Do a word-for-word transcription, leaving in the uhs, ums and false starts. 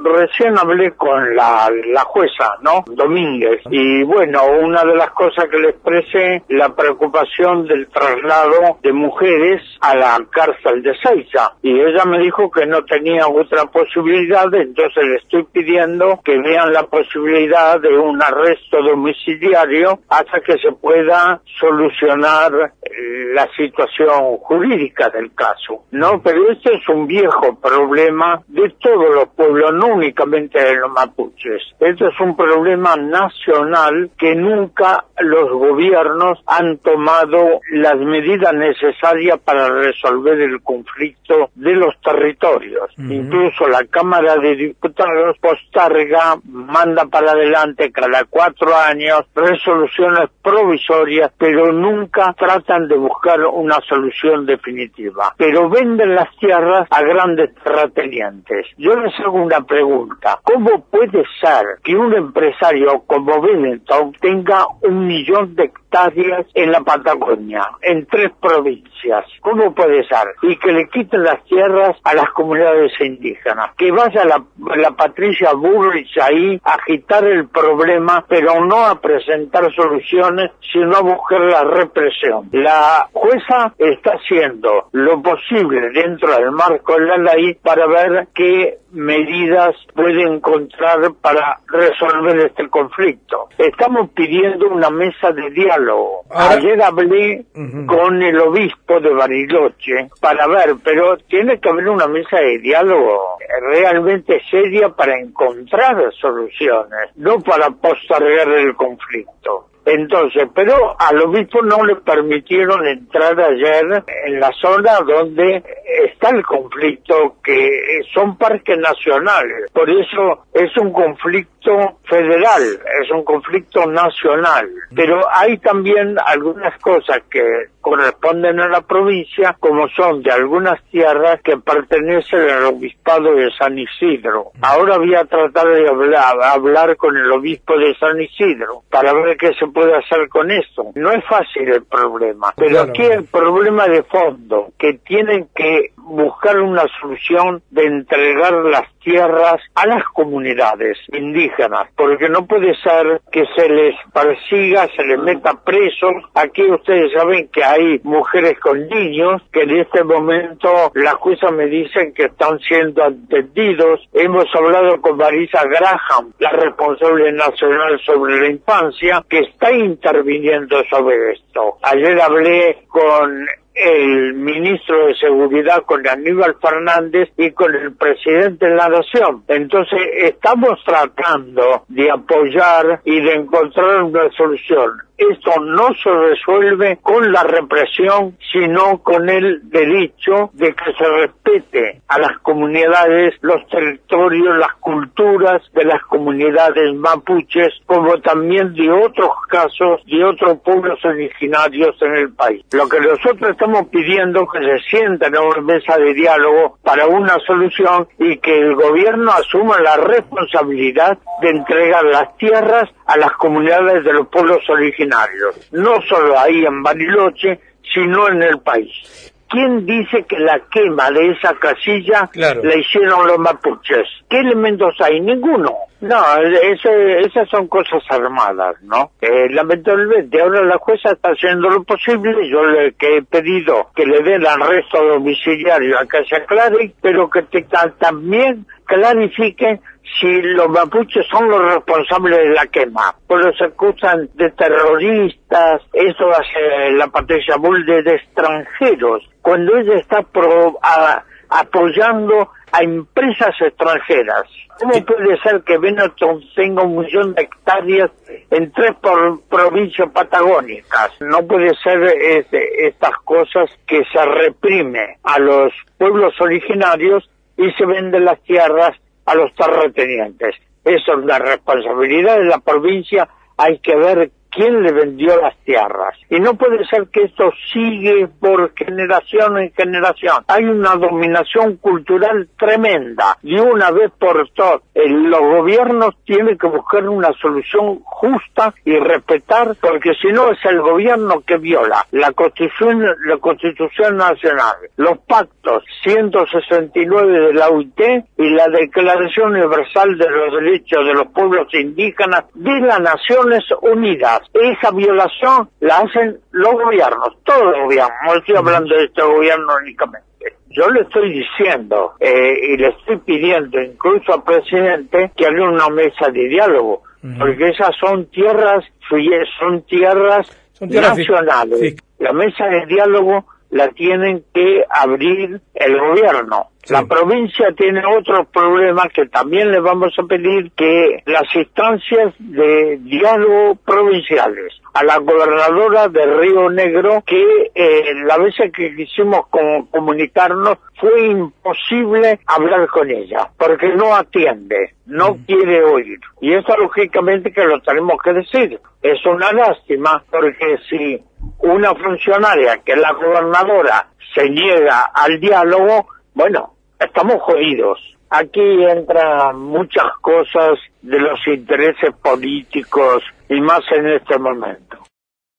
recién hablé con la, la jueza, ¿no? Domínguez, y bueno, una de las cosas que le expresé, la preocupación del traslado de mujeres a la cárcel de Seiza, y ella me dijo que no tenía otra posibilidad, entonces le estoy pidiendo que vean la posibilidad de un arresto domiciliario hasta que se pueda solucionar la situación jurídica del caso, ¿no? Pero este es un viejo problema de todos los pueblos, no únicamente de los mapuches. Esto es un problema nacional que nunca los gobiernos han tomado las medidas necesarias para resolver el conflicto de los territorios. Uh-huh. Incluso la Cámara de Diputados posterga, manda para adelante cada cuatro años resoluciones provisorias, pero nunca tratan de buscar una solución definitiva. Pero venden las tierras a grandes terratenientes. Yo les hago una pregunta. ¿Cómo puede ser que un empresario como Benetton tenga un millón de hectáreas en la Patagonia, en tres provincias? ¿Cómo puede ser? Y que le quiten las tierras a las comunidades indígenas. Que vaya la, la Patricia Bullrich ahí a agitar el problema, pero no a presentar soluciones, sino a buscar la represión. La jueza está haciendo lo posible dentro del marco de la ley para ver qué medidas puede encontrar para resolver este conflicto. Estamos pidiendo una mesa de diálogo. Ahora, ayer hablé uh-huh. con el obispo de Bariloche para ver, pero tiene que haber una mesa de diálogo realmente seria para encontrar soluciones, no para postergar el conflicto. Entonces, pero al obispo no le permitieron entrar ayer en la zona donde está el conflicto, que son parques nacionales. Por eso es un conflicto federal, es un conflicto nacional. Pero hay también algunas cosas que corresponden a la provincia, como son de algunas tierras que pertenecen al obispado de San Isidro. Ahora voy a tratar de hablar, hablar con el obispo de San Isidro para ver qué se puede hacer con esto. No es fácil el problema, pero claro, aquí el problema de fondo, que tienen que buscar una solución de entregar las tierras a las comunidades indígenas, porque no puede ser que se les persiga, se les meta presos. Aquí ustedes saben que hay mujeres con niños que en este momento la jueza me dicen que están siendo atendidos. Hemos hablado con Marisa Graham, la responsable nacional sobre la infancia, que está interviniendo sobre esto. Ayer hablé con el ministro de Seguridad, con Aníbal Fernández, y con el presidente de la Nación. Entonces estamos tratando de apoyar y de encontrar una solución. Esto no se resuelve con la represión, sino con el derecho de que se respete a las comunidades, los territorios, las culturas de las comunidades mapuches, como también de otros casos, de otros pueblos originarios en el país. Lo que nosotros estamos pidiendo es que se sienten en una mesa de diálogo para una solución y que el gobierno asuma la responsabilidad de entregar las tierras a las comunidades de los pueblos originarios. No solo ahí en Bariloche, sino en el país. ¿Quién dice que la quema de esa casilla claro. la hicieron los mapuches? ¿Qué elementos hay? Ninguno. No, ese, esas son cosas armadas, ¿no? Eh, lamentablemente, ahora la jueza está haciendo lo posible. Yo le que he pedido que le den arresto domiciliario a que se aclare, pero que te, también clarifiquen si los mapuches son los responsables de la quema. Pues los acusan de terroristas, eso hace la Patricia Bull de, de extranjeros, cuando ella está pro, a, apoyando a empresas extranjeras. ¿Cómo puede ser que Benetton tenga un millón de hectáreas en tres por, provincias patagónicas? No puede ser este, estas cosas, que se reprime a los pueblos originarios y se venden las tierras a los terratenientes. Eso es la responsabilidad de la provincia. Hay que ver quién le vendió las tierras. Y no puede ser que esto sigue por generación en generación. Hay una dominación cultural tremenda y una vez por todas eh, los gobiernos tienen que buscar una solución justa y respetar, porque si no es el gobierno que viola la Constitución, la Constitución Nacional, los pactos ciento sesenta y nueve de la O I T y la Declaración Universal de los Derechos de los Pueblos Indígenas de las Naciones Unidas. Esa violación la hacen los gobiernos, todos los gobiernos, no estoy hablando de este gobierno únicamente. Yo le estoy diciendo eh, y le estoy pidiendo incluso al presidente que haga una mesa de diálogo, uh-huh. porque esas son tierras, son tierras, son tierras nacionales. Sí. La mesa de diálogo la tienen que abrir el gobierno. Sí. La provincia tiene otros problemas que también le vamos a pedir, que las instancias de diálogo provinciales. A la gobernadora de Río Negro, que eh, la vez que quisimos com- comunicarnos fue imposible hablar con ella, porque no atiende, no mm. quiere oír. Y eso lógicamente que lo tenemos que decir. Es una lástima, porque si una funcionaria, que es la gobernadora, se niega al diálogo, bueno, estamos jodidos. Aquí entran muchas cosas de los intereses políticos y más en este momento.